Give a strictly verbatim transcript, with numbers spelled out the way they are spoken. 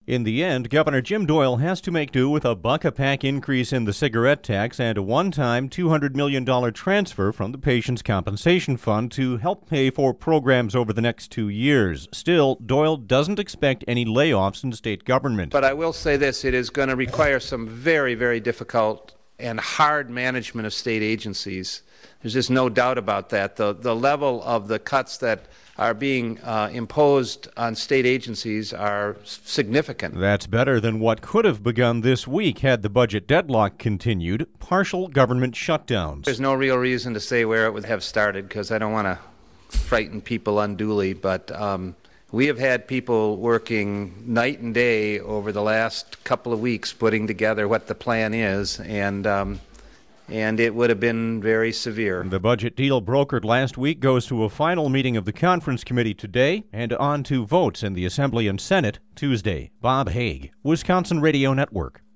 In the end, Governor Jim Doyle has to make do with a buck-a-pack increase in the cigarette tax and a one-time two hundred million dollars transfer from the Patients' Compensation Fund to help pay for programs over the next two years. Still, Doyle doesn't expect any layoffs in state government. But I will say this, it is going to require some very, very difficult and hard management of state agencies. There's just no doubt about that. The, the level of the cuts that are being uh, imposed on state agencies are significant. That's better than what could have begun this week had the budget deadlock continued, partial government shutdowns. There's no real reason to say where it would have started because I don't want to frighten people unduly, but um, we have had people working night and day over the last couple of weeks putting together what the plan is, and um, and it would have been very severe. The budget deal brokered last week goes to a final meeting of the conference committee today and on to votes in the Assembly and Senate Tuesday. Bob Haig, Wisconsin Radio Network.